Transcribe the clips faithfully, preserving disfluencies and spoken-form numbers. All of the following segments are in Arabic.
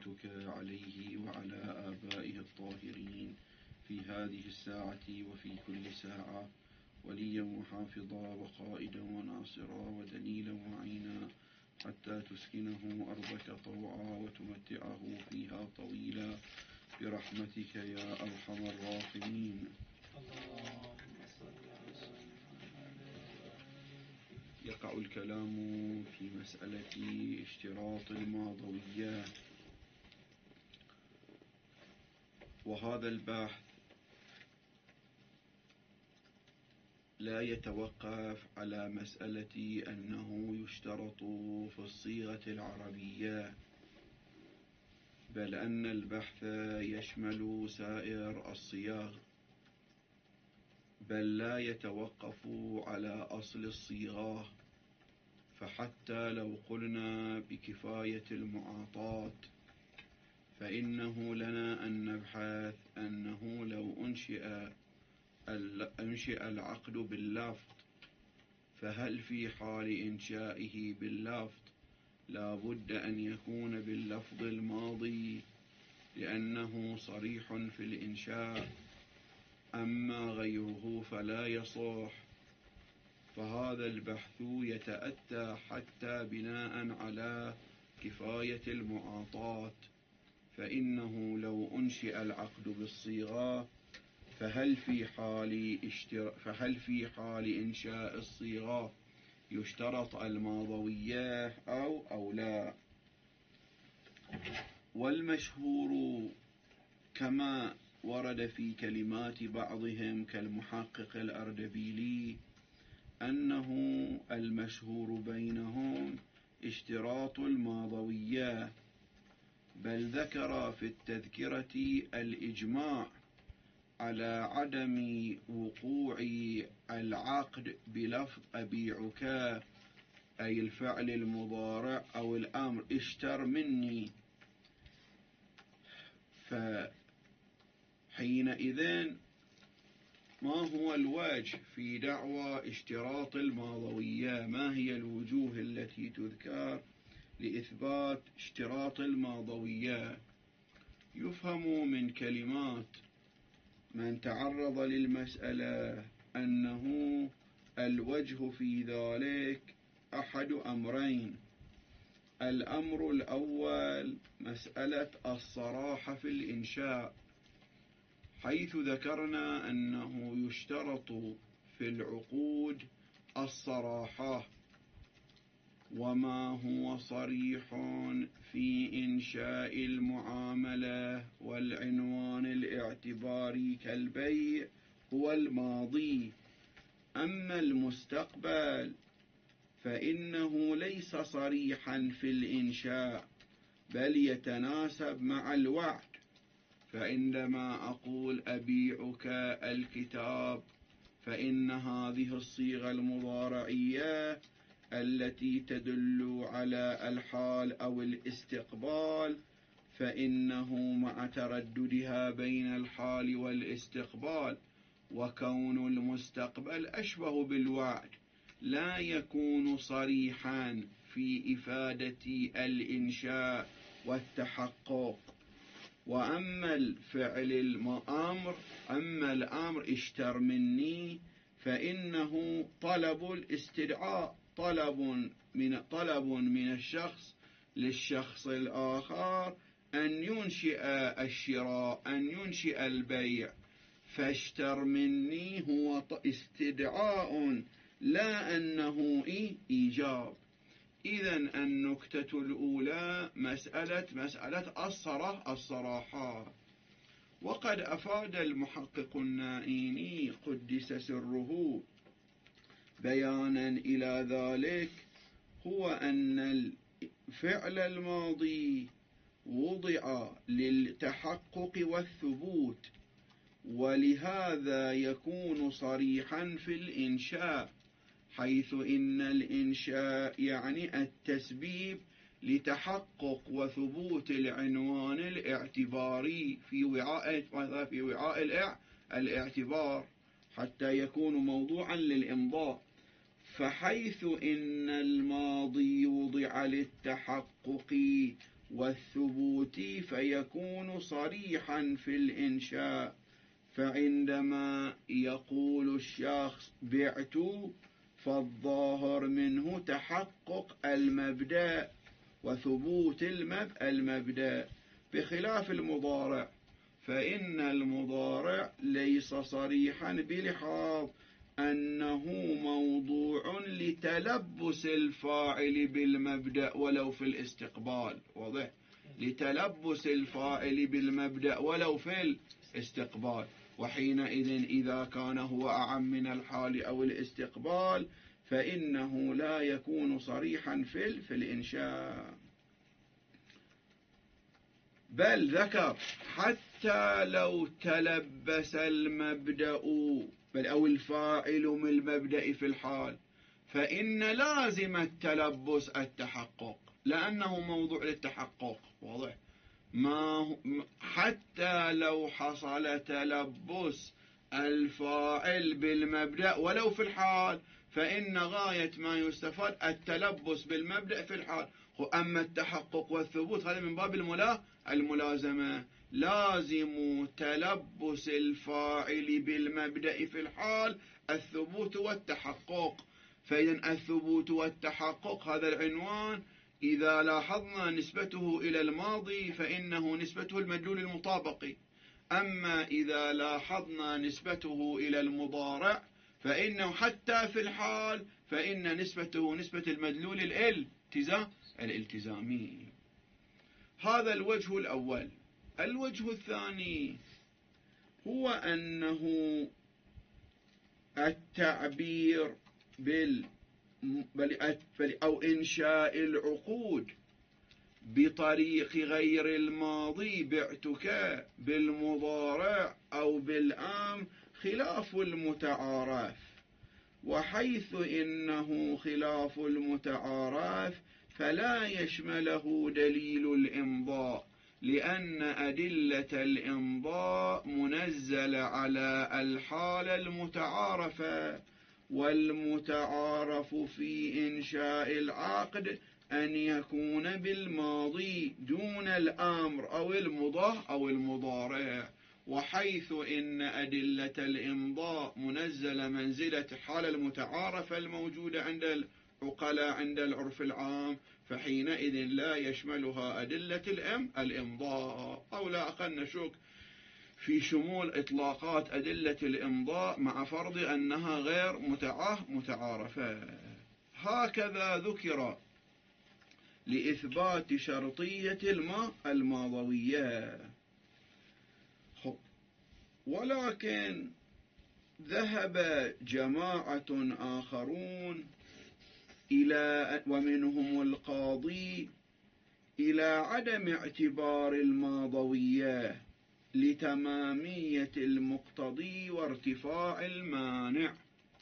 صلاتك عليه وعلى آبائه الطاهرين في هذه الساعة وفي كل ساعة وليا وحافظا وقائدا وناصرا ودليلا وعينا حتى تسكنه أرضك طوعا وتمتعه فيها طويلا برحمتك يا أرحم الراحمين. يقع الكلام في مسألة اشتراط الماضوية، وهذا البحث لا يتوقف على مسألة أنه يشترط في الصيغة العربية، بل أن البحث يشمل سائر الصيغ، بل لا يتوقف على أصل الصيغة. فحتى لو قلنا بكفاية المعاطاة فإنه لنا أن نبحث أنه لو أنشئ أنشئ العقد باللفظ، فهل في حال إنشائه باللفظ لا بد أن يكون باللفظ الماضي لأنه صريح في الإنشاء، أما غيره فلا يصح؟ فهذا البحث يتأتى حتى بناء على كفاية المعاطاة، فإنه لو أنشئ العقد بالصيغة فهل في حال اشتر... فهل في حال إنشاء الصيغة يشترط الماضوية أو أو لا؟ والمشهور كما ورد في كلمات بعضهم كالمحقق الأردبيلي أنه المشهور بينهم اشتراط الماضوية، بل ذكر في التذكرة الإجماع على عدم وقوع العقد بلفظ أبيعك، أي الفعل المضارع أو الأمر اشتر مني. فحينئذ ما هو الوجه في دعوى اشتراط الماضوية؟ ما هي الوجوه التي تذكر لإثبات اشتراط الماضوية؟ يفهم من كلمات من تعرض للمسألة أنه الوجه في ذلك أحد أمرين. الأمر الأول مسألة الصراحة في الإنشاء، حيث ذكرنا أنه يشترط في العقود الصراحة، وما هو صريح في إنشاء المعاملة والعنوان الاعتباري كالبيع هو الماضي. أما المستقبل فإنه ليس صريحا في الإنشاء بل يتناسب مع الوعد. فعندما أقول أبيعك الكتاب فإن هذه الصيغة المضارعية التي تدل على الحال أو الاستقبال فإنه مع ترددها بين الحال والاستقبال وكون المستقبل أشبه بالوعد لا يكون صريحا في إفادة الإنشاء والتحقق. وأما الفعل الأمر أما الأمر اشتر مني فإنه طلب الاستدعاء، طلب من طلب من الشخص للشخص الآخر أن ينشئ الشراء، أن ينشئ البيع، فاشتر مني هو استدعاء لا أنه إيجاب. إذن النكتة الأولى مسألة مسألة الصراحة الصراحة. وقد أفاد المحقق النائيني قدس سره بيانا إلى ذلك، هو أن الفعل الماضي وضع للتحقق والثبوت، ولهذا يكون صريحا في الإنشاء، حيث إن الإنشاء يعني التسبيب لتحقق وثبوت العنوان الاعتباري في وعاء في وعاء الاعتبار حتى يكون موضوعا للإمضاء. فحيث إن الماضي وضع للتحقق والثبوت فيكون صريحا في الإنشاء. فعندما يقول الشخص بعت، فالظاهر منه تحقق المبدأ وثبوت المبدأ، بخلاف المضارع، فإن المضارع ليس صريحا بلحاظ أنه موضوع لتلبس الفاعل بالمبدأ ولو في الاستقبال. واضح؟ لتلبس الفاعل بالمبدأ ولو في الاستقبال. وحينئذ إذا كان هو أعم من الحال أو الاستقبال فإنه لا يكون صريحا في, في الإنشاء. بل ذكر حتى لو تلبس المبدأ بل أو الفاعل من المبدأ في الحال، فإن لازم التلبس التحقق، لأنه موضوع للتحقق. واضح؟ ما حتى لو حصل تلبس الفاعل بالمبدأ ولو في الحال، فإن غاية ما يستفاد التلبس بالمبدأ في الحال. أما التحقق والثبوت هذا من باب الملازمة، لازم تلبس الفاعل بالمبدأ في الحال الثبوت والتحقق. فإذا الثبوت والتحقق هذا العنوان إذا لاحظنا نسبته إلى الماضي فإنه نسبته المدلول المطابقي، أما إذا لاحظنا نسبته إلى المضارع فإنه حتى في الحال فإن نسبته نسبة المدلول الالتزامي. هذا الوجه الأول. الوجه الثاني هو أنه التعبير بال أو إنشاء العقود بطريق غير الماضي بعتك بالمضارع أو بالآم خلاف المتعارف. وحيث إنه خلاف المتعارف فلا يشمله دليل الإمضاء، لأن أدلة الإمضاء منزل على الحالة المتعارفة، والمتعارف في إنشاء العقد أن يكون بالماضي دون الأمر أو المضارع أو المضارع. وحيث إن أدلة الإمضاء منزل منزلة الحالة المتعارفة الموجودة عند العقلاء عند العرف العام، فحينئذ لا يشملها أدلة الإم الإمضاء. أو لا أقل نشك في شمول إطلاقات أدلة الإمضاء مع فرض أنها غير متعارفة. هكذا ذكر لإثبات شرطية الماضوية. ولكن ذهب جماعة آخرون إلى ومنهم القاضي إلى عدم اعتبار الماضوية لتمامية المقتضي وارتفاع المانع،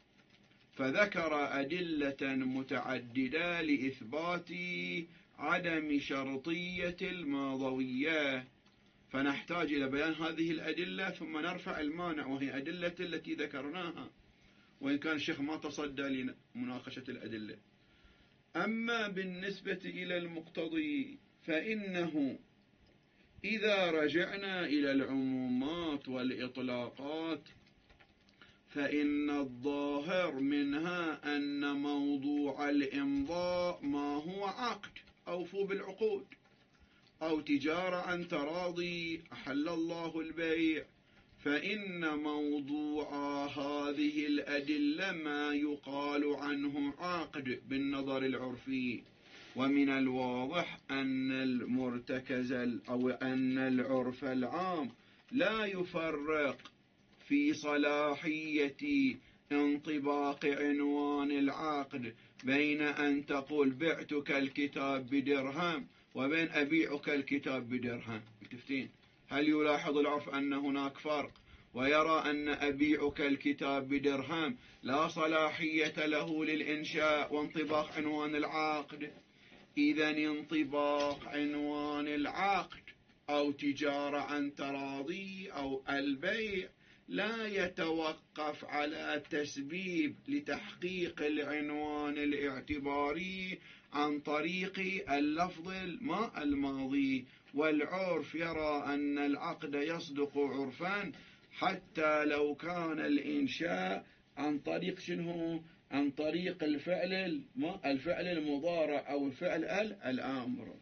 فذكر أدلة متعددة لإثبات عدم شرطية الماضوية. فنحتاج إلى بيان هذه الأدلة ثم نرفع المانع، وهي أدلة التي ذكرناها، وإن كان الشيخ ما تصدى لمناقشة الأدلة. أما بالنسبة إلى المقتضي فإنه إذا رجعنا إلى العمومات والإطلاقات فإن الظاهر منها أن موضوع الإمضاء ما هو عقد أوفوا بالعقود، أو تجارة عن تراضي أحل الله البيع، فإن موضوع هذه الأدلة ما يقال عنه عقد بالنظر العرفي. ومن الواضح أن المرتكز أو أن العرف العام لا يفرق في صلاحية انطباق عنوان العقد بين أن تقول بعتك الكتاب بدرهم وبين أبيعك الكتاب بدرهم. تفتين هل يلاحظ العرف أن هناك فرق ويرى أن أبيعك الكتاب بدرهم لا صلاحية له للإنشاء وانطباق عنوان العقد؟ إذن انطباق عنوان العقد أو تجارة عن تراضي أو البيع لا يتوقف على تسبيب لتحقيق العنوان الاعتباري عن طريق اللفظ الماضي، والعرف يرى أن العقد يصدق عرفا حتى لو كان الإنشاء عن طريق شنو؟ عن طريق الفعل الفعل المضارع أو الفعل الآمر.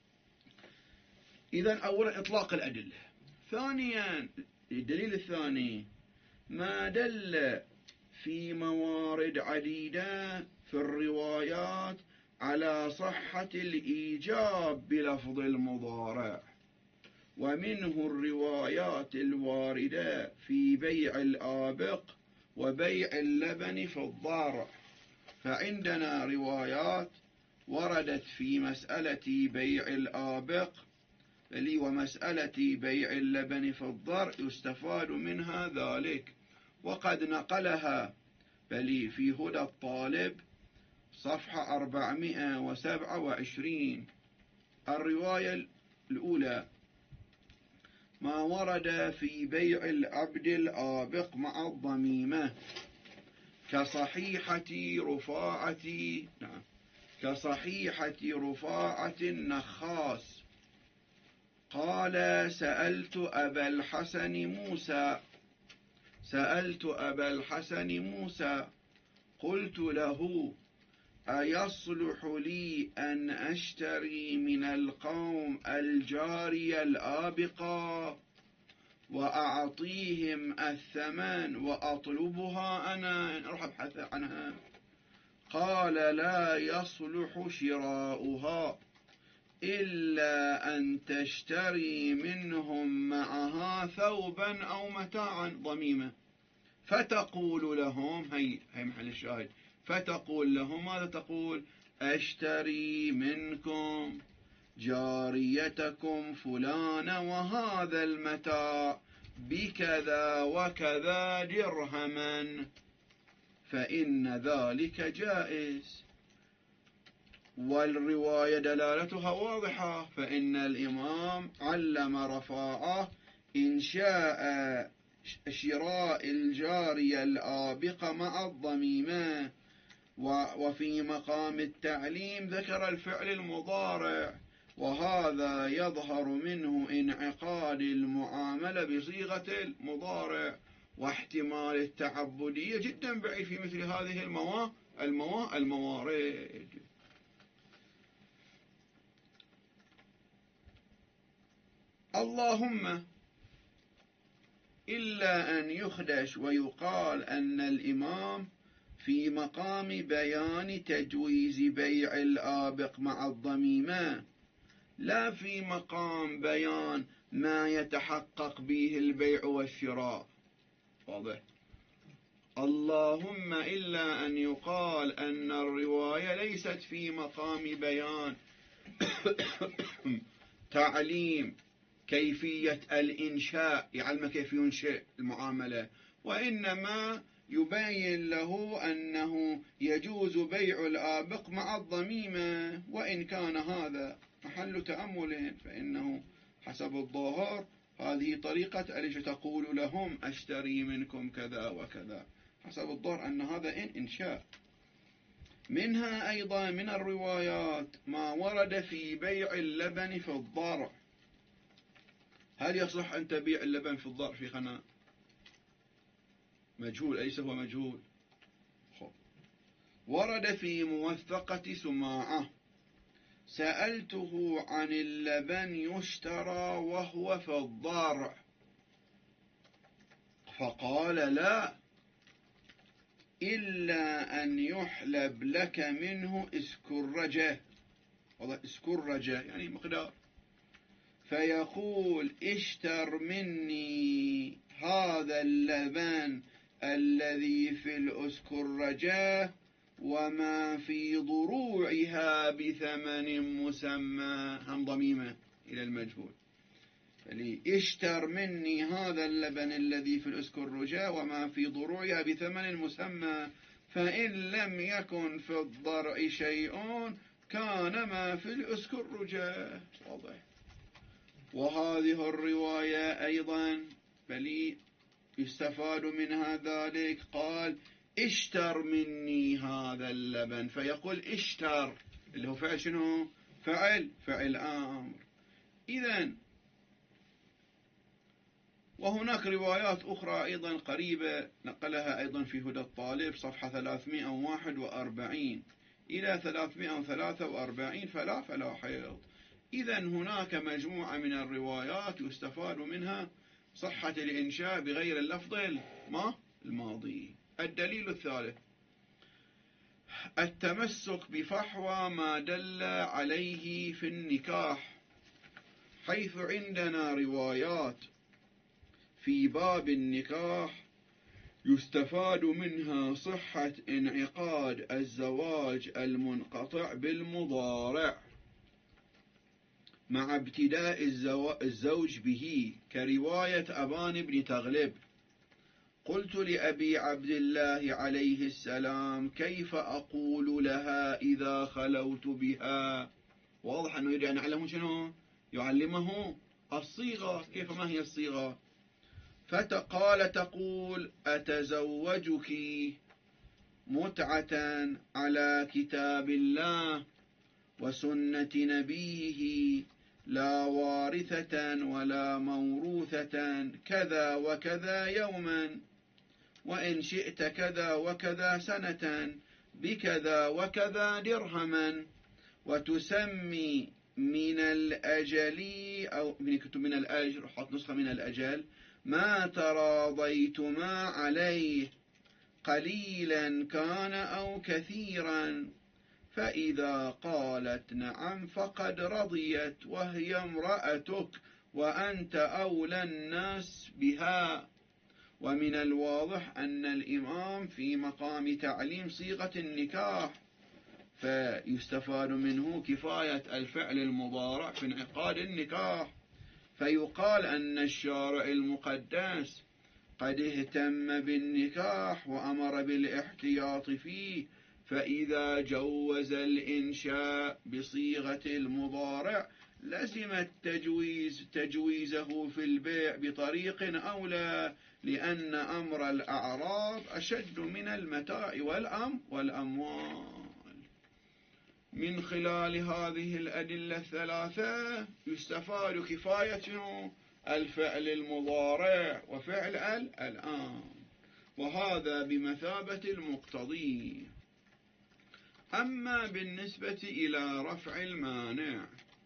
إذن أولا إطلاق الأدلة. ثانيا الدليل الثاني ما دل في موارد عديدة في الروايات على صحة الإيجاب بلفظ المضارع، ومنه الروايات الواردة في بيع الآبق وبيع اللبن في الضرع. فعندنا روايات وردت في مسألة بيع الآبق ومسألة بيع اللبن في الضرع يستفاد منها ذلك، وقد نقلها بل في هدى الطالب صفحة أربعمائة وسبعة وعشرين. الرواية الأولى ما ورد في بيع العبد الآبق مع الضميمة كصحيحة رفاعة نعم كصحيحة رفاعة النخاس قال سألت أبا الحسن موسى سألت أبا الحسن موسى قلت له أيصلح لي أن أشتري من القوم الجارية الآبقة وأعطيهم الثمن وأطلبها أنا أروح أبحث عنها؟ قال لا يصلح شراؤها إلا أن تشتري منهم معها ثوبا أو متاعا ضميمة، فتقول لهم هي هي محل الشاهد فتقول لهم ماذا تقول؟ أشتري منكم جاريتكم فلانة وهذا المتاع بكذا وكذا درهما، فإن ذلك جائز. والرواية دلالتها واضحة، فإن الإمام علم رفاعة إن شاء شراء الجارية الآبقة مع الضميمة، وفي مقام التعليم ذكر الفعل المضارع، وهذا يظهر منه انعقاد المعاملة بصيغة المضارع، واحتمال التعبدية جدا بعيد في مثل هذه الموا الموا الموارد. اللهم إلا أن يخدش ويقال أن الإمام في مقام بيان تجويز بيع الآبق مع الضميمة، لا في مقام بيان ما يتحقق به البيع والشراء. واضح؟ اللهم إلا أن يقال أن الرواية ليست في مقام بيان تعليم كيفية الإنشاء، يعلم كيف ينشئ المعاملة، وإنما يبين له أنه يجوز بيع الآبق مع الضميمة، وإن كان هذا محل تأمل، فإنه حسب الظاهر هذه طريقة أليش تقول لهم أشتري منكم كذا وكذا، حسب الظاهر أن هذا إن إنشاء. منها أيضا من الروايات ما ورد في بيع اللبن في الضرع. هل يصح أن تبيع اللبن في الضرع في قناة؟ مجهول، أليس هو مجهول؟ ورد في موثقة سماعة سألته عن اللبن يشترى وهو في الضرع فقال لا، إلا أن يحلب لك منه اسكرجة، اسكرجة يعني مقدار، فيقول اشتر مني هذا اللبن الذي في الاسكرجة وما في ضروعها بثمن مسمى، هم ضميمة إلى المجهول، اشتر مني هذا اللبن الذي في الاسكرجة وما في ضروعها بثمن مسمى، فإن لم يكن في الضرع شيء كان ما في الاسكرجة. واضح؟ وهذه الرواية أيضا بل يستفاد منها ذلك، قال اشتر مني هذا اللبن، فيقول اشتر اللي هو فعل شنو؟ فعل فعل أمر. إذن وهناك روايات أخرى أيضا قريبة نقلها أيضا في هدى الطالب صفحة ثلاثمائة وواحد وأربعين إلى ثلاثمائة وثلاثة وأربعين فلا فلا حيض. إذن هناك مجموعة من الروايات يستفاد منها صحة الإنشاء بغير اللفظ ما الماضي. الدليل الثالث التمسك بفحوى ما دل عليه في النكاح، حيث عندنا روايات في باب النكاح يستفاد منها صحة انعقاد الزواج المنقطع بالمضارع مع ابتداء الزوج به، كرواية أبان بن تغلب: قلت لأبي عبد الله عليه السلام: كيف أقول لها إذا خلوت بها؟ واضح أنه يريد أن يعلمه شنو؟ يعلمه الصيغة، كيف ما هي الصيغة؟ فقال: تقول: أتزوجك متعة على كتاب الله وسنة نبيه، لا وارثة ولا موروثة، كذا وكذا يوما، وإن شئت كذا وكذا سنة، بكذا وكذا درهما، وتسمي من الأجل، أو من الأجر، حط نسخة من الأجل، ما تراضيتما عليه، قليلا كان أو كثيرا. فإذا قالت نعم فقد رضيت، وهي امرأتك وأنت أولى الناس بها. ومن الواضح أن الإمام في مقام تعليم صيغة النكاح، فيستفاد منه كفاية الفعل المضارع في انعقاد النكاح، فيقال أن الشارع المقدس قد اهتم بالنكاح وأمر بالاحتياط فيه، فإذا جوز الإنشاء بصيغة المضارع لزم التجويز تجويزه في البيع بطريق أولى، لأن أمر الأعراض أشد من المتاع والأم والأموال. من خلال هذه الأدلة الثلاثة يستفاد كفاية الفعل المضارع وفعل الآن، وهذا بمثابة المقتضي. أما بالنسبة إلى رفع المانع،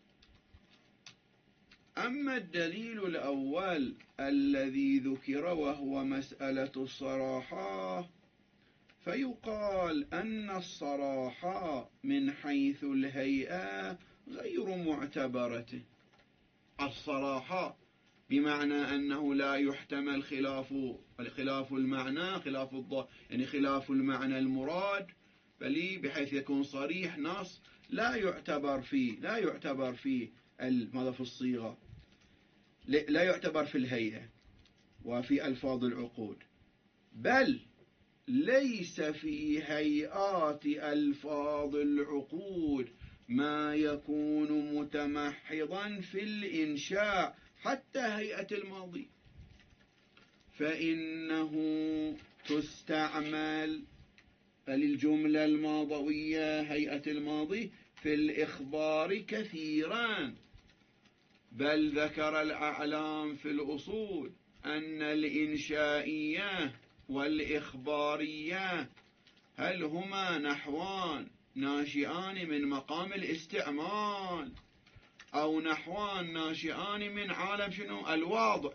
أما الدليل الأول الذي ذكر وهو مسألة الصراحة، فيقال أن الصراحة من حيث الهيئة غير معتبرة. الصراحة بمعنى أنه لا يحتمل خلاف خلاف المعنى، خلاف الض... يعني خلاف المعنى المراد، بل بحيث يكون صريح نص لا يعتبر فيه لا يعتبر فيه ماذا في الصيغة، لا يعتبر في الهيئة وفي ألفاظ العقود، بل ليس في هيئات ألفاظ العقود ما يكون متمحضا في الإنشاء حتى هيئة الماضي، فإنه تستعمل الجملة الماضوية هيئة الماضي في الإخبار كثيرا. بل ذكر الأعلام في الأصول أن الإنشائية والإخبارية هل هما نحوان ناشئان من مقام الاستعمال، أو نحوان ناشئان من عالم شنو الواضع؟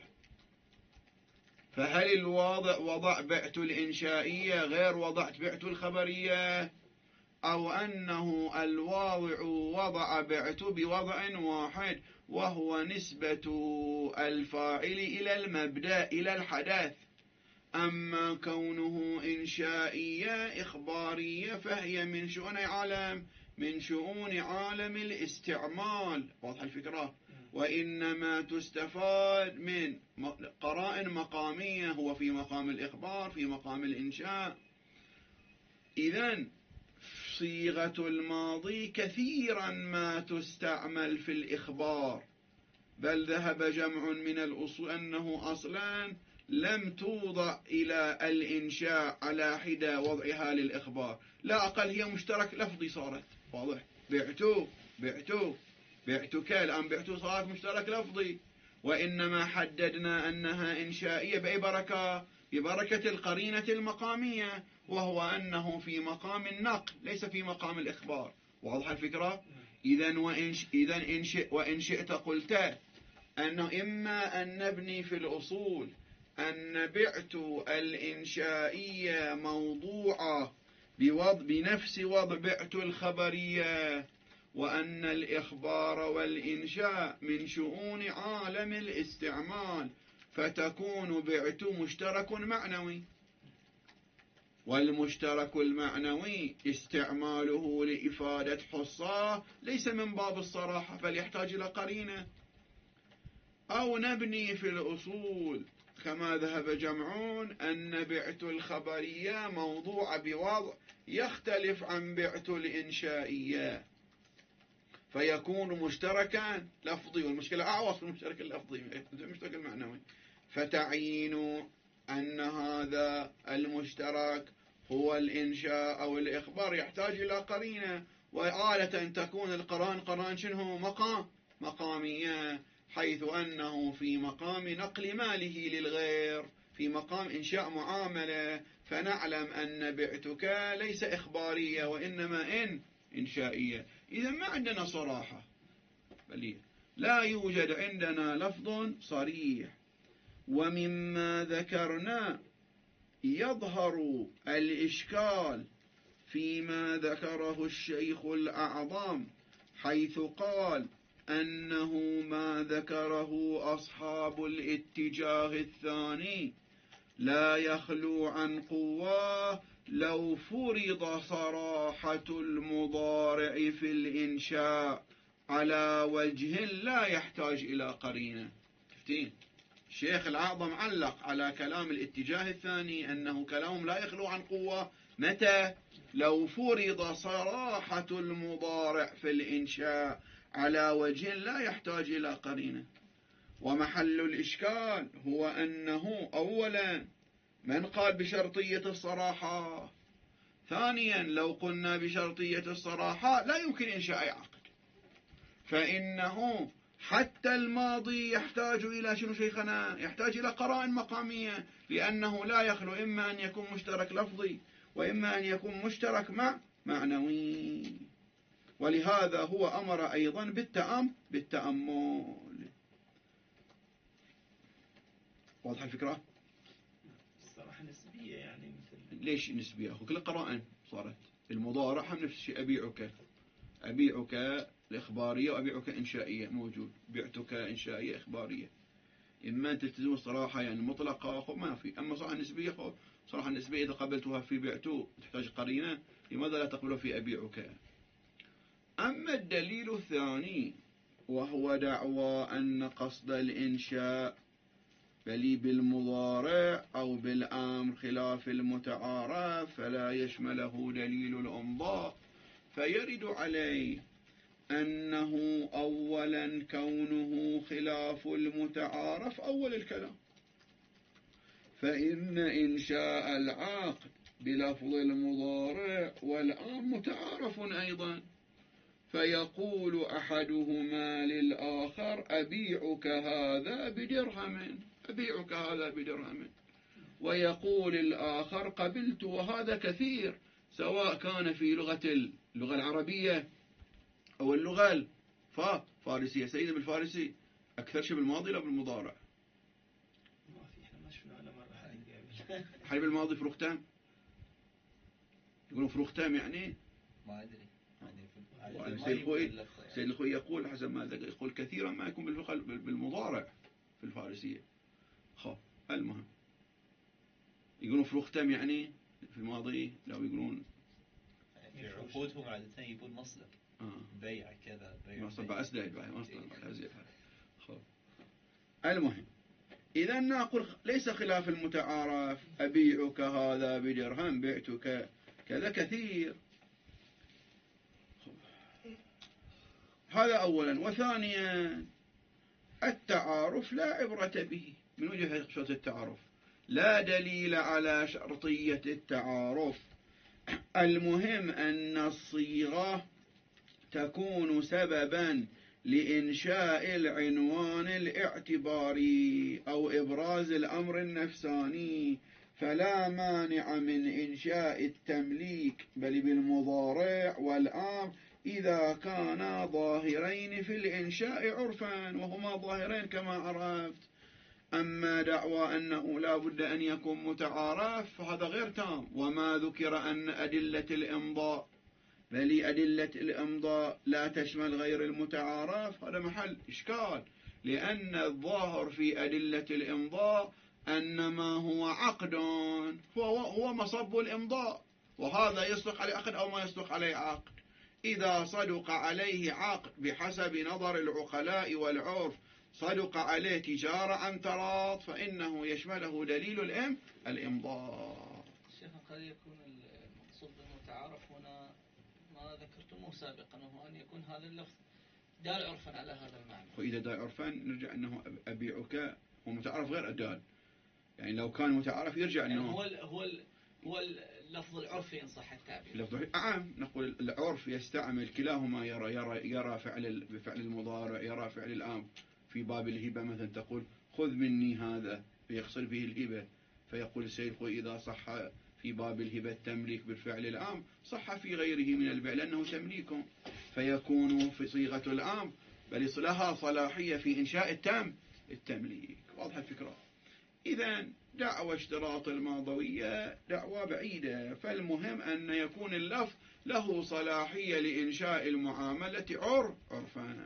فهل الواضع وضع بعت الإنشائية غير وضعت بعت الخبرية، أو أنه الواضع وضع بعت بوضع واحد وهو نسبة الفاعل إلى المبدأ إلى الحدث؟ أما كونه إنشائية إخبارية فهي من شؤون عالم من شؤون عالم الاستعمال. واضح الفكرة؟ وإنما تستفاد من قرائن مقامية، هو في مقام الإخبار في مقام الإنشاء. إذن صيغة الماضي كثيرا ما تستعمل في الإخبار، بل ذهب جمع من الأصول أنه أصلا لم توضع إلى الإنشاء على حدة وضعها للإخبار، لا أقل هي مشترك لفظي صارت. واضح؟ بعتو بعتو بعتك، الآن بعتو صارت مشترك لفظي، وإنما حددنا أنها إنشائية بأي بركة؟ ببركة القرينة المقامية، وهو أنه في مقام النقل ليس في مقام الإخبار. واضح الفكرة؟ إذن وإن, إذن وإن شئت قلت أنه إما أن نبني في الأصول أن بعت الإنشائية موضوعة بوضع بنفس وضع بعت الخبرية، وأن الإخبار والإنشاء من شؤون عالم الاستعمال، فتكون بعت مشترك معنوي، والمشترك المعنوي استعماله لإفادة حصاه ليس من باب الصراحة بل يحتاج إلى قرينة. أو نبني في الأصول كما ذهب جمعون أن بعت الخبرية موضوع بوضع يختلف عن بعت الإنشائية، فيكون مشتركا لفظي، والمشكلة أعوص في المشترك اللفظي المشترك المعنوي، فتعيين أن هذا المشترك هو الإنشاء أو الإخبار يحتاج إلى قرينة، وآلة تكون القران قران شنه مقام مقامية، حيث أنه في مقام نقل ماله للغير، في مقام إنشاء معاملة، فنعلم أن بعتك ليس إخبارية وإنما إن إنشائية. إذا ما عندنا صراحة، بل لا يوجد عندنا لفظ صريح. ومما ذكرنا يظهر الإشكال فيما ذكره الشيخ الأعظم، حيث قال أنه ما ذكره أصحاب الاتجاه الثاني لا يخلو عن قوة لو فرض صراحة المضارع في الإنشاء على وجه لا يحتاج إلى قرينة. شفتين الشيخ الأعظم علق على كلام الاتجاه الثاني أنه كلام لا يخلو عن قوة متى؟ لو فرض صراحة المضارع في الإنشاء على وجه لا يحتاج إلى قرينة. ومحل الإشكال هو أنه أولا من قال بشرطية الصراحة، ثانيا لو قلنا بشرطية الصراحة لا يمكن إنشاء أي عقد، فإنه حتى الماضي يحتاج إلى شنو شيخنا؟ يحتاج إلى قرائن مقامية، لأنه لا يخلو إما أن يكون مشترك لفظي وإما أن يكون مشترك مع معنوي. ولهذا هو أمر أيضا بالتأم بالتأمل. واضح الفكرة؟ الصراحة نسبية يعني مثل ليش نسبية؟ كل قرائن صارت المضارع هم نفس الشيء. أبيعك أبيعك الإخبارية وأبيعك إنشائية موجود، بعتك إنشائية إخبارية. إما أن تلتزم الصراحة يعني مطلقة خو ما في، أما صراحة نسبية خو صراحة النسبية إذا قبلتها في بعتو تحتاج قرينة، لماذا لا تقبلها في أبيعك؟ أما الدليل الثاني وهو دعوى أن قصد الإنشاء بل بالمضارع أو بالأمر خلاف المتعارف فلا يشمله دليل الأمضاء، فيرد عليه أنه أولا كونه خلاف المتعارف أول الكلام، فإن إنشاء العقد بلفظ المضارع والآن متعارف أيضا، فيقول أحدهما للآخر أبيعك هذا بدرهم أبيعك هذا بدرهم، ويقول الآخر قبلت وهذا كثير، سواء كان في لغة اللغة العربية أو اللغة الفارسية. سيدنا بالفارسي أكثر شيء بالماضي لا بالمضارع؟ ما في، احنا ما شفنا ولا مرة هذه قبل. حال بالماضي فروق تام، يقولون فروق تام يعني ما أدري. سيد الخوي سيد الخوي يقول حسب ما ذكر يقول كثيرا ما يكون بالمضارع في الفارسية. خب المهم يقولون فروق تام يعني في الماضي، لو يقولون في عقودهم عادة يقول مصدر آه. بيع كذا بيع مصدر أسداد بيع مصدر أزيد. خب المهم إذا نقول ليس خلاف المتعارف أبيعك هذا بدرهم بعتك كذا كثير. هذا أولا. وثانيا التعارف لا عبرة به من وجه شرط التعارف، لا دليل على شرطية التعارف. المهم أن الصيغة تكون سببا لإنشاء العنوان الاعتباري أو إبراز الأمر النفساني، فلا مانع من إنشاء التمليك بل بالمضارع والأمر إذا كانا ظاهرين في الإنشاء عرفا، وهما ظاهرين كما عرفت. أما دعوى أنه لا بد أن يكون متعارف فهذا غير تام. وما ذكر أن أدلة الإمضاء بل أدلة الإمضاء لا تشمل غير المتعارف، هذا محل إشكال، لأن الظاهر في أدلة الإمضاء أن ما هو عقد هو هو مصب الإمضاء، وهذا يصدق عليه عقد أو ما يصدق عليه عقد. إذا صدق عليه عقد بحسب نظر العقلاء والعرف صدق عليه تجارة عن تراض فإنه يشمله دليل الإم الإمضاء. شيخ قد يكون المقصود بالمتعارف هنا ما ذكرتموه سابقا، وهو أن يكون هذا اللفظ دال عرفا على هذا المعنى. وإذا دال عرفا نرجع أنه أبيعك ومتعارف غير الدال، يعني لو كان متعارف يرجع أنه يعني هو ال هو ال هو اللفظ العرفي إن صح التعبير. اللفظ عام، نقول العرف يستعمل كلاهما، يرى يرى يرى فعل بفعل المضارع، يرى فعل الأمر. في باب الهبة مثلا تقول خذ مني هذا، فيقصد به الهبة، فيقول السيد إذا صح في باب الهبة التمليك بالفعل الأمر صح في غيره من البيع لأنه تمليك، فيكون في صيغة الأمر بل لها صلاحية في إنشاء التام التمليك. واضح الفكرة؟ إذا دعوى اشتراط الماضوية دعوى بعيدة، فالمهم أن يكون اللفظ له صلاحية لإنشاء المعاملة عر عرفا.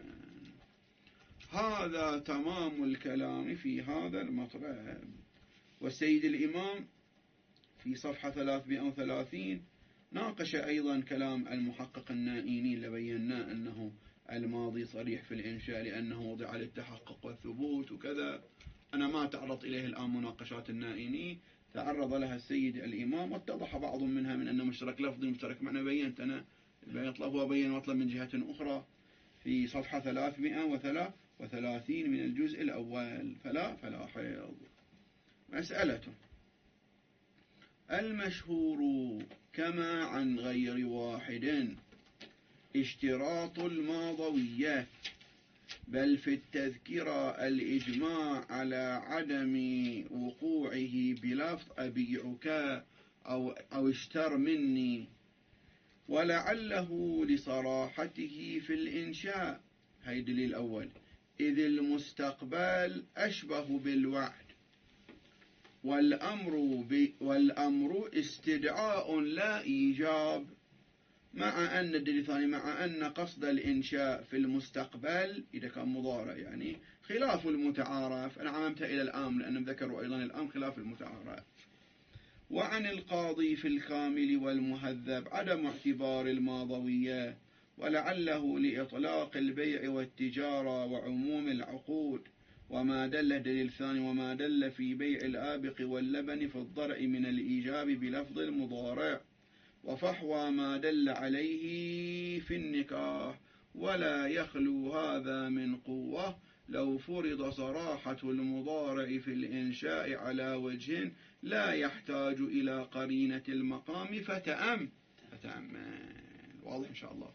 هذا تمام الكلام في هذا المطلب. والسيد الإمام في صفحة ثلاثمائة وثلاثين ناقش أيضا كلام المحقق النائيني، لبينا أنه الماضي صريح في الإنشاء لأنه وضع للتحقق والثبوت وكذا. أنا ما تعرض إليه الآن مناقشات النائيني، تعرض لها السيد الإمام واتضح بعض منها من أنه مشترك لفظي مشترك معنى. بينت أنا المطلب، هو بين مطلب من جهة أخرى في صفحة ثلاثمائة وثلاثين من الجزء الأول. فلا فلا حيض. مسألة المشهور كما عن غير واحد اشتراط الماضوية، بل في التذكرة الإجماع على عدم وقوعه بلفظ أبيعك أو, أو اشتر مني، ولعله لصراحته في الإنشاء. هاي دليل الأول. إذ المستقبل أشبه بالوعد، والأمر, والأمر استدعاء لا إيجاب، مع أن الدليل الثاني مع أن قصد الإنشاء في المستقبل إذا كان مضارع يعني خلاف المتعارف. أنا عممت إلى الآن لأنهم ذكروا أيضا الآن خلاف المتعارف. وعن القاضي في الكامل والمهذب عدم اعتبار الماضوية، ولعله لإطلاق البيع والتجارة وعموم العقود، وما دل الدليل الثاني وما دل في بيع الآبق واللبن في الضرع من الإيجاب بلفظ المضارع، وفحوى ما دل عليه في النكاح. ولا يخلو هذا من قوة لو فرض صراحة المضارع في الإنشاء على وجه لا يحتاج إلى قرينة المقام فتأم فتأمل. واضح إن شاء الله.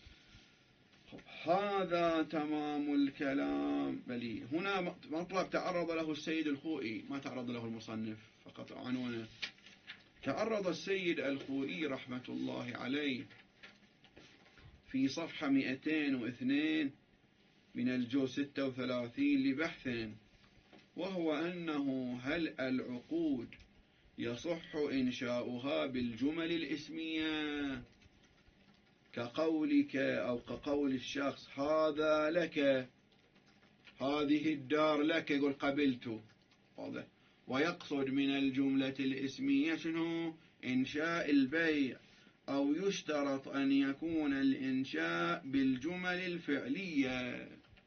هذا تمام الكلام. بل هنا مطلب تعرض له السيد الخوئي، ما تعرض له المصنف، فقط عنوانه. تعرض السيد الخوئي رحمة الله عليه في صفحة مئتين واثنين من الجزء ستة وثلاثين لبحث، وهو أنه هل العقود يصح إنشاؤها بالجمل الإسمية كقولك أو كقول الشخص هذا لك، هذه الدار لك، يقول قبلت، واضح، ويقصد من الجملة الإسمية شنو؟ إنشاء البيع. أو يشترط أن يكون الإنشاء بالجمل الفعلية.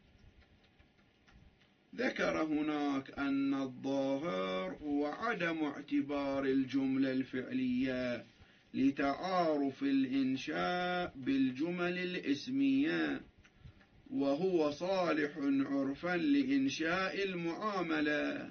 ذكر هناك أن الظاهر هو عدم اعتبار الجملة الفعلية لتعارف الإنشاء بالجمل الإسمية، وهو صالح عرفا لإنشاء المعاملة.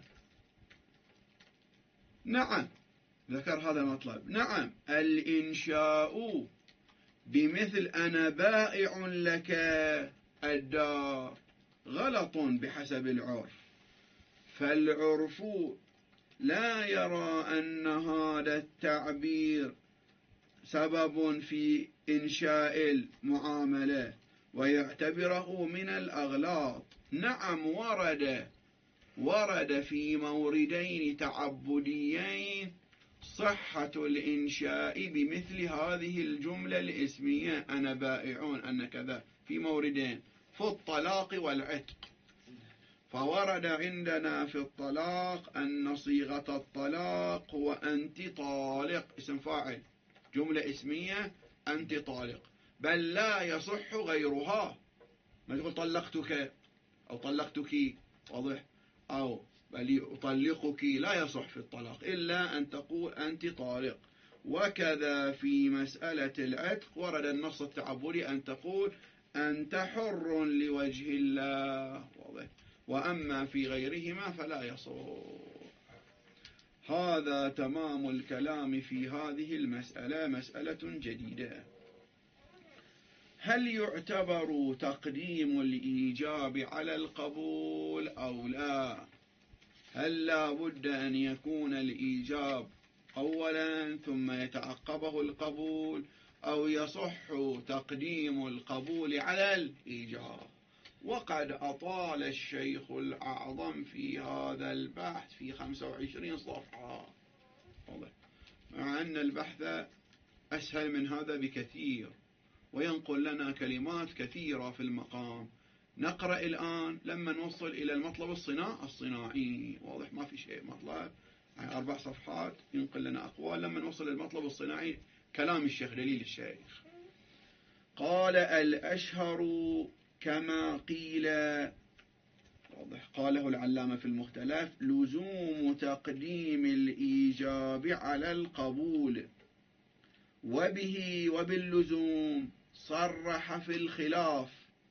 نعم، ذكر هذا المطلب. نعم، الإنشاء بمثل أنا بائع لك الدار غلط بحسب العرف، فالعرف لا يرى أن هذا التعبير سبب في إنشاء المعاملة ويعتبره من الأغلاط. نعم ورد ورد في موردين تعبديين صحة الإنشاء بمثل هذه الجملة الاسمية أنا بائعون أن كذا، في موردين، في الطلاق والعتق. فورد عندنا في الطلاق أن صيغة الطلاق هو أنت طالق، اسم فاعل، جملة اسمية أنت طالق، بل لا يصح غيرها. ما تقول طلقتك أو طلقتك، واضح، أو بل أطلقك، لا يصح في الطلاق إلا أن تقول أنت طالق. وكذا في مسألة العتق ورد النص التعبدي أن تقول أنت حر لوجه الله، واضح. وأما في غيرهما فلا يصح. هذا تمام الكلام في هذه المسألة. مسألة جديدة: هل يعتبر تقديم الإيجاب على القبول أو لا؟ هل لا بد أن يكون الإيجاب أولا ثم يتعقبه القبول، أو يصح تقديم القبول على الإيجاب؟ وقد أطال الشيخ الأعظم في هذا البحث في خمسة وعشرين صفحة، مع أن البحث أسهل من هذا بكثير، وينقل لنا كلمات كثيرة في المقام. نقرأ الآن لما نوصل إلى المطلب الصناعي الصناعي، واضح، ما في شيء مطلب، يعني أربع صفحات ينقل لنا أقوال. لما نوصل للمطلب الصناعي كلام الشيخ، دليل الشيخ. قال الأشهر كما قيل، واضح، قاله العلامة في المختلف، لزوم تقديم الإيجاب على القبول، وبه وباللزوم صرح في الخلاف.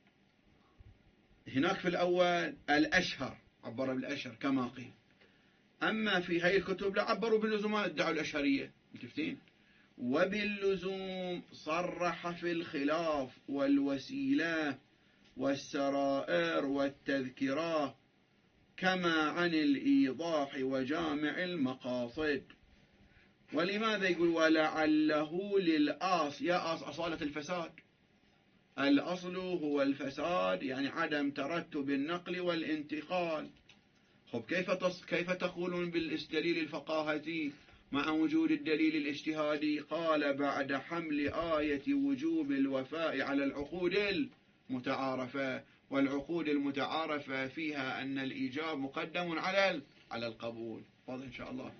هناك في الأول الأشهر عبر بالأشهر كما قيل، أما في هذه الكتب لا عبروا باللزوم، ادعوا الأشهرية، متفتين. وباللزوم صرح في الخلاف والوسيلة والسرائر والتذكرة، كما عن الإيضاح وجامع المقاصد. ولماذا يقول ولعله للآص؟ يا آص أصالة الفساد، الأصل هو الفساد، يعني عدم ترتب النقل والانتقال. خب كيف تص... كيف تقولون بالدليل الفقاهتي مع وجود الدليل الاجتهادي؟ قال بعد حمل آية وجوب الوفاء على العقود المتعارفة، والعقود المتعارفة فيها أن الإيجاب مقدم على على القبول. واضح إن شاء الله.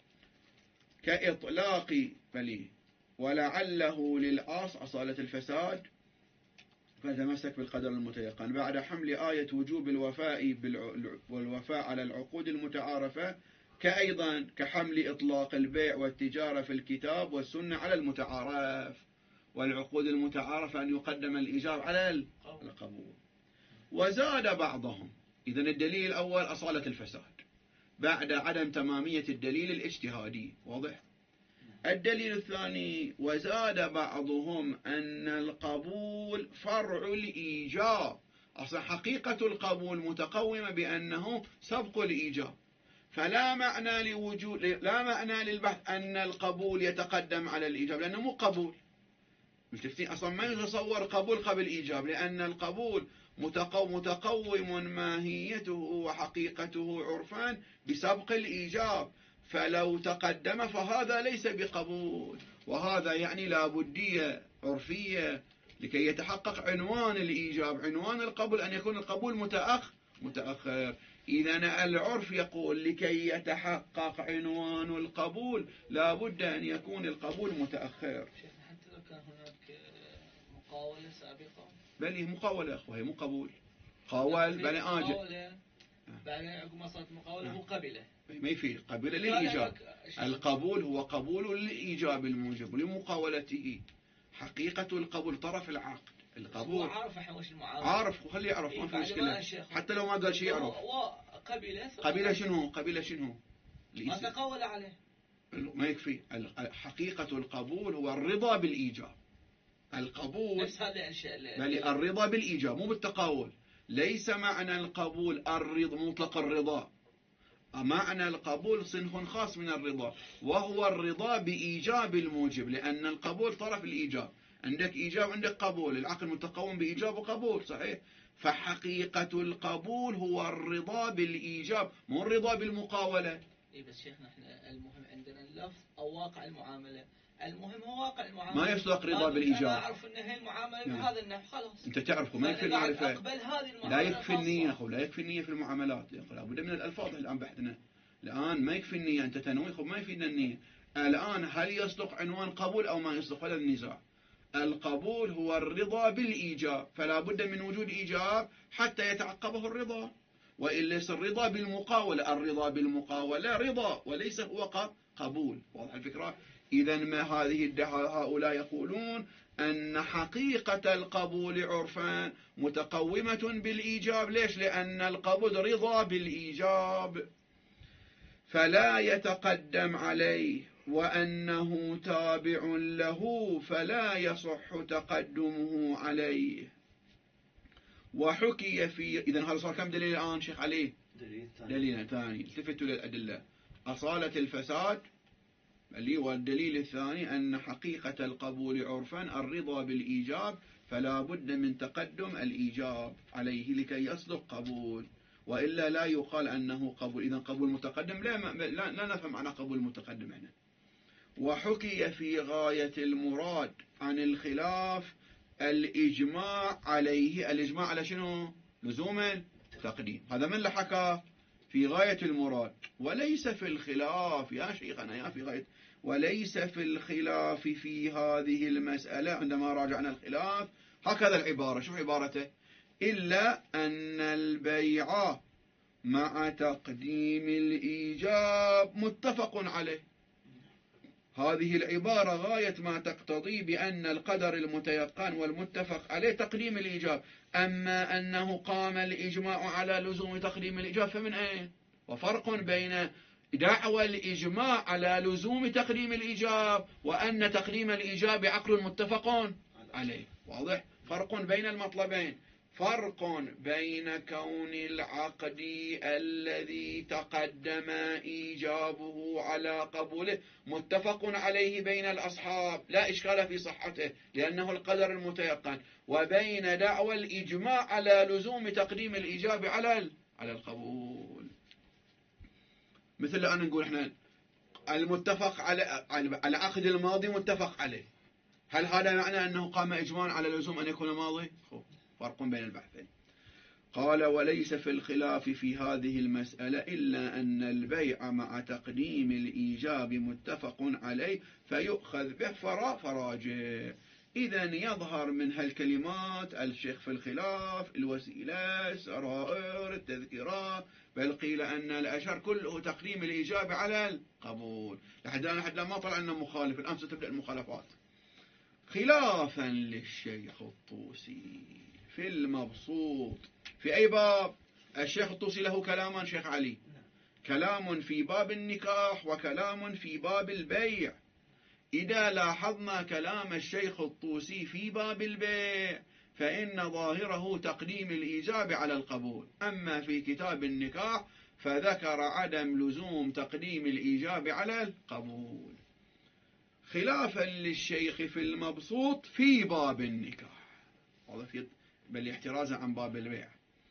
كإطلاق بلي ولعله للآص أصالة الفساد، فتمسك بالقدر المتيقن بعد حمل آية وجوب الوفاء والوفاء على العقود المتعارفة، كأيضا كحمل إطلاق البيع والتجارة في الكتاب والسنة على المتعارف، والعقود المتعارفة أن يقدم الإيجاب على القبول. وزاد بعضهم، إذن الدليل الأول أصالة الفساد بعد عدم تمامية الدليل الاجتهادي، واضح. الدليل الثاني وزاد بعضهم أن القبول فرع الإيجاب، أصلا حقيقة القبول متقومة بأنه سبق الإيجاب، فلا معنى لوجود لا معنى للبحث أن القبول يتقدم على الإيجاب، لأنه مو قبول، متفتين، أصلا ما يتصور قبول قبل إيجاب، لأن القبول متقوم متقوم ماهيته وحقيقته عرفان بسبق الإيجاب، فلو تقدم فهذا ليس بقبول، وهذا يعني لابدية عرفية لكي يتحقق عنوان الإيجاب. عنوان القبول أن يكون القبول متأخر متأخر إذن العرف يقول لكي يتحقق عنوان القبول لابد أن يكون القبول متأخر. حتى لو كان هناك مقاولة سابقة، بل هي مقاولة أخوة، هي مو قبول. قاول بل آجل، بعدين عقب ما صارت مقاولة هو قبله، ما يفي قبل للإيجاب. القبول هو قبول للإيجاب الموجب لمقاولته. حقيقة القبول طرف العقد، القبول عارف احنا وش المعاملة، عارف وخليه يعرف، ما في مشكلة، حتى لو ما قال شيء يعرف. قبيلة قبيلة شنو؟ قبيلة شنو؟ ما تقول عليه، ما يكفي. حقيقة القبول هو الرضا بالإيجاب، القبول نفس هذه الأشياء. بل الرضا بالإيجاب مو بالتقاول. ليس معنى القبول الرضا مطلق الرضا، معنى القبول صنف خاص من الرضا، وهو الرضا بإيجاب الموجب، لأن القبول طرف الإيجاب، عندك إيجاب عندك قبول، العقل متقوم بإيجاب وقبول صحيح. فحقيقة القبول هو الرضا بالإيجاب مو الرضا بالمقاولة. إيه بس شيخنا احنا المهم عندنا اللفظ أو واقع المعاملة، المهم هو واقع المعاملة. ما يصدق رضا بالإيجاب. أنا أعرف أن هي المعاملة نعم. بهذا النحو خلاص. أنت تعرفه ما يكفي المعرفة. أقبل هذه المعاملة. لا يكفي النية خب، لا يكفي النية في المعاملات، لابد من الألفاظ الآن بحثنا. الآن ما يكفي النية، أنت تنوي خب ما يفيدنا النية. الآن هل يصدق عنوان قبول أو ما يصدق؟ ولا النزاع. القبول هو الرضا بالإيجاب، فلا بد من وجود إيجاب حتى يتعقبه الرضا، وإلا ليس الرضا بالمقاولة. الرضا بالمقاولة رضا وليس هو قبول. واضح الفكرة؟ إذا ما هذه الدعاء هؤلاء يقولون أن حقيقة القبول عرفا متقومة بالإيجاب. ليش؟ لأن القبول رضا بالإيجاب فلا يتقدم عليه، وأنه تابع له فلا يصح تقدمه عليه. وحكي في إذن هذا صار كم دليل الآن شيخ علي؟ دليل ثاني. التفتوا للأدلة. أصالة الفساد اللي هو الدليل الثاني أن حقيقة القبول عرفا الرضا بالإيجاب، فلا بد من تقدم الإيجاب عليه لكي يصدق قبول، وإلا لا يقال أنه قبول. إذن قبول متقدم لا, لا, لا نفهم معنى قبول متقدم هنا. وحكي في غاية المراد عن الخلاف الإجماع عليه. الإجماع على شنو؟ لزوم التقديم. هذا من اللي حكى؟ في غاية المراد. وليس في الخلاف يا شيخنا يا في غاية وليس في الخلاف في هذه المسألة. عندما راجعنا الخلاف هكذا العبارة. شو عبارته؟ إلا أن البيع مع تقديم الإيجاب متفق عليه. هذه العبارة غاية ما تقتضي بأن القدر المتيقن والمتفق عليه تقديم الإيجاب. أما أنه قام الإجماع على لزوم تقديم الإيجاب فمن أين؟ وفرق بين دعوى الإجماع على لزوم تقديم الإيجاب وأن تقديم الإيجاب عقل متفق عليه. واضح؟ فرق بين المطلبين. فرق بين كون العقد الذي تقدم إيجابه على قبوله متفق عليه بين الأصحاب لا إشكال في صحته لأنه القدر المتيقن، وبين دعوى الإجماع على لزوم تقديم الإيجاب على على القبول. مثل الآن نقول احنا المتفق على العقد الماضي متفق عليه، هل هذا معنى أنه قام إجماع على لزوم أن يكون ماضي؟ فرق بين البحثين. قال وليس في الخلاف في هذه المسألة إلا أن البيع مع تقديم الإيجاب متفق عليه فيؤخذ به فرا فراجع. إذن يظهر من هالكلمات الشيخ في الخلاف الوسيلة السرائر التذكيرات، بل قيل أن الأشهر كله تقديم الإيجاب على القبول. لحد الآن لحد ما طلع لنا مخالف، الآن ستبدأ المخالفات. خلافا للشيخ الطوسي في المبسوط في أي باب؟ الشيخ الطوسي له كلامان شيخ علي، كلام في باب النكاح وكلام في باب البيع. إذا لاحظنا كلام الشيخ الطوسي في باب البيع فإن ظاهره تقديم الإيجاب على القبول، أما في كتاب النكاح فذكر عدم لزوم تقديم الإيجاب على القبول. خلافا للشيخ في المبسوط في باب النكاح، بل احترازا عن باب البيع.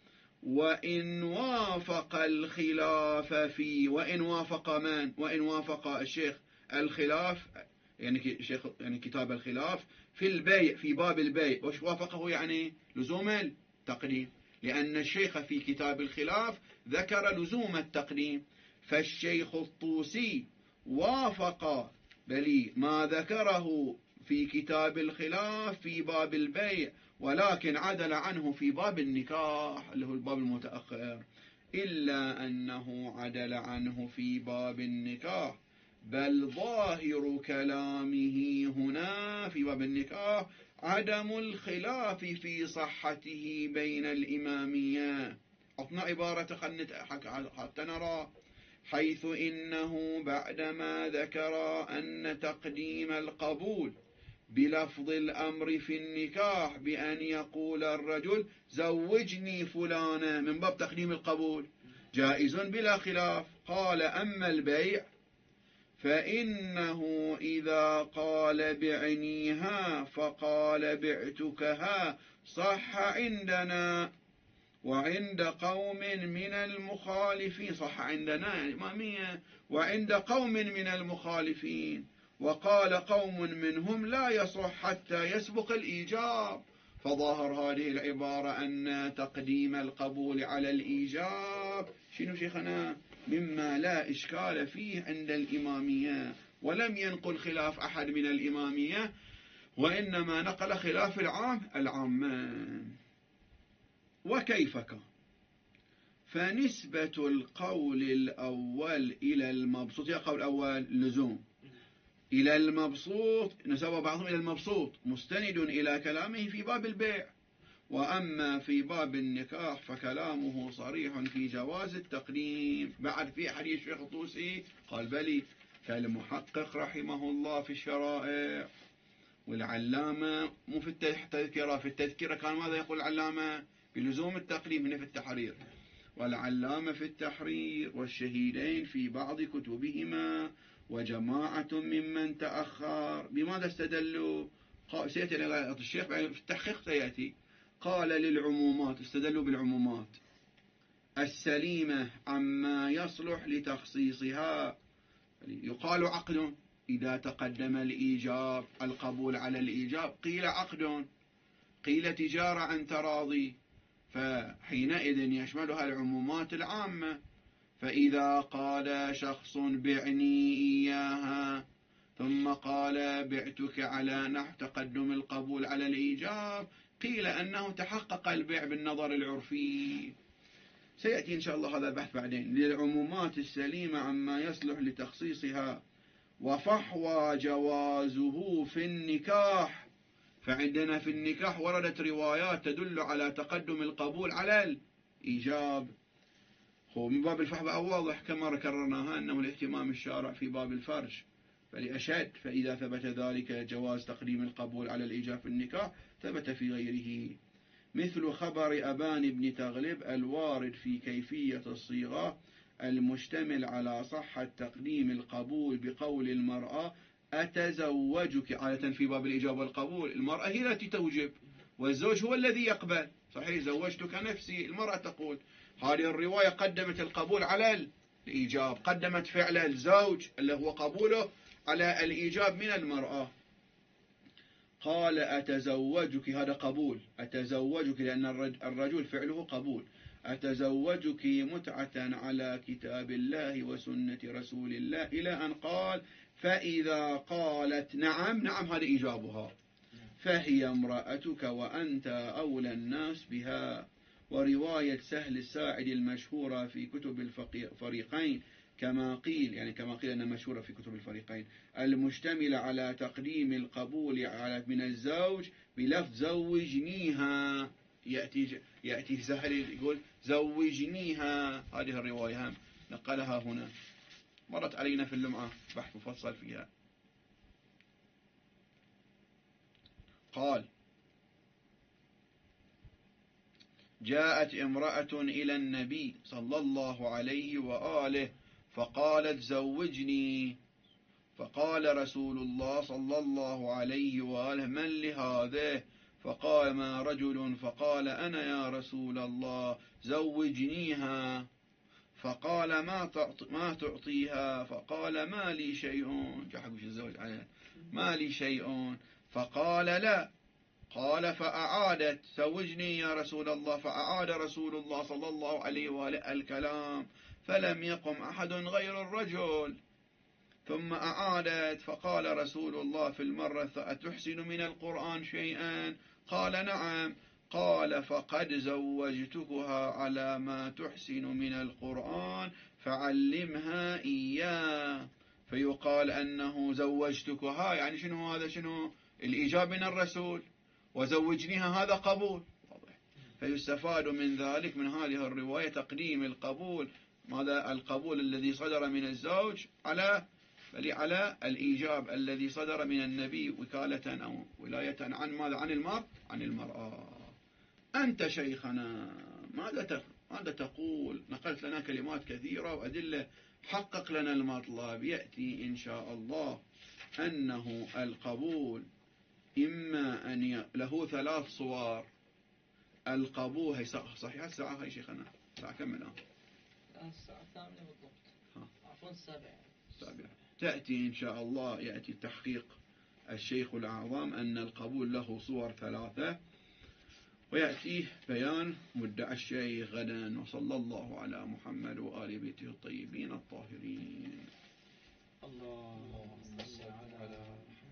وإن وافق الخلاف في وإن وافق من وإن وافق الشيخ الخلاف يعني الشيخ يعني كتاب الخلاف في البيع في باب البيع، وش وافقه؟ يعني لزوم التقديم، لأن الشيخ في كتاب الخلاف ذكر لزوم التقديم، فالشيخ الطوسي وافق بل ما ذكره في كتاب الخلاف في باب البيع، ولكن عدل عنه في باب النكاح اللي هو الباب المتأخر. إلا أنه عدل عنه في باب النكاح، بل ظاهر كلامه هنا في باب النكاح عدم الخلاف في صحته بين الإمامية. أعطنا عبارة حتى نرى، حيث إنه بعدما ذكر أن تقديم القبول بلفظ الأمر في النكاح بأن يقول الرجل زوجني فلانة من باب تقديم القبول جائز بلا خلاف. قال أما البيع فإنه إذا قال بعنيها فقال بعتكها صح عندنا وعند قوم من المخالفين، صح عندنا يعني إمامية، وعند قوم من المخالفين، وقال قوم منهم لا يصح حتى يسبق الإيجاب. فظاهر هذه العبارة أن تقديم القبول على الإيجاب شنو شيخنا مما لا إشكال فيه عند الإمامية، ولم ينقل خلاف أحد من الإمامية، وإنما نقل خلاف العام العامة. وكيف كان؟ فنسبة القول الأول إلى المبسوط، يا قول الأول لزوم، إلى المبسوط نسبة بعضهم إلى المبسوط مستند إلى كلامه في باب البيع، وأما في باب النكاح فكلامه صريح في جواز التقديم. بعد في حديث الشيخ الطوسي قال بلي كالمحقق رحمه الله في الشرائع، والعلامة مو في التذكرة، في التذكرة كان ماذا يقول العلامة؟ بلزوم التقديم هنا في التحرير، والعلامة في التحرير، والشهيدين في بعض كتبهما، وجماعة ممن تأخر. بماذا استدلوا؟ سيأتي الشيخ في التحقيق سيأتي. قال للعمومات، استدلوا بالعمومات السليمة عما يصلح لتخصيصها. يقال عقد إذا تقدم الإيجاب، القبول على الإيجاب، قيل عقد، قيل تجارة عن تراضي، فحينئذ يشملها العمومات العامة. فإذا قال شخص بعني إياها ثم قال بعتك على نحو تقدم القبول على الإيجاب، قيل أنه تحقق البيع بالنظر العرفي. سيأتي إن شاء الله هذا البحث بعدين. للعمومات السليمة عما يصلح لتخصيصها، وفحوى جوازه في النكاح. فعندنا في النكاح وردت روايات تدل على تقدم القبول على الإيجاب. هو من باب الفحوى واضح كما كررناها أنه الاهتمام الشارع في باب الفرج فلأشد، فإذا ثبت ذلك جواز تقديم القبول على الإيجاب في النكاح ثبت في غيره، مثل خبر أبان بن تغلب الوارد في كيفية الصيغة المشتمل على صحة تقديم القبول بقول المرأة أتزوجك. عادة في باب الإجابة والقبول المرأة هي التي توجب والزوج هو الذي يقبل، صحيح زوجتك نفسي، المرأة تقول. هذه الرواية قدمت القبول على الإيجاب، قدمت فعل الزوج اللي هو قبوله على الإيجاب من المرأة. قال أتزوجك، هذا قبول، أتزوجك لأن الرجل فعله قبول، أتزوجك متعة على كتاب الله وسنة رسول الله، إلى أن قال فإذا قالت نعم، نعم هذا إيجابها، فهي امرأتك وأنت أولى الناس بها. ورواية سهل الساعد المشهورة في كتب الفريقين كما قيل، يعني كما قيل أنها مشهورة في كتب الفريقين، المشتملة على تقديم القبول على من الزوج بلفظ زوجنيها، يأتي يأتي سهل يقول زوجنيها. هذه الرواية هم نقلها هنا، مرت علينا في اللمعة بحث مفصل فيها. قال جاءت امرأة إلى النبي صلى الله عليه وآله فقالت زوجني، فقال رسول الله صلى الله عليه وآله من لهذه؟ فقال ما رجل، فقال أنا يا رسول الله زوجنيها. فقال ما ما تعطيها؟ فقال ما لي شيء، ما لي شيء. فقال لا. قال فأعادت زوجني يا رسول الله، فأعاد رسول الله صلى الله عليه وآله الكلام، فلم يقم أحد غير الرجل. ثم أعادت، فقال رسول الله في المرة أتحسن من القرآن شيئا؟ قال نعم. قال فقد زوجتكها على ما تحسن من القرآن فعلمها إياه. فيقال أنه زوجتكها يعني شنو هذا؟ شنو الإيجاب من الرسول، وزوجنيها هذا قبول. فيستفاد من ذلك من هذه الرواية تقديم القبول، ماذا؟ القبول الذي صدر من الزوج على بل على الإيجاب الذي صدر من النبي وكالة أو ولاية عن ماذا؟ عن المرء عن المرأة. أنت شيخنا ماذا ماذا تقول؟ نقلت لنا كلمات كثيرة وأدلة، حقق لنا المطلب. يأتي إن شاء الله أنه القبول إما أن ي... له ثلاث صور. القبول هي صحيحة الساعة هاي شيخنا الساعة كم الآن؟ الساعة الثامنة بالضبط، عفوا السابعة. السابعة. تأتي إن شاء الله، يأتي تحقيق الشيخ الأعظم أن القبول له صور ثلاثة، ويأتي بيان مدعى الشيخ غدا. وصلى الله على محمد وآل بيته الطيبين الطاهرين. الله صل على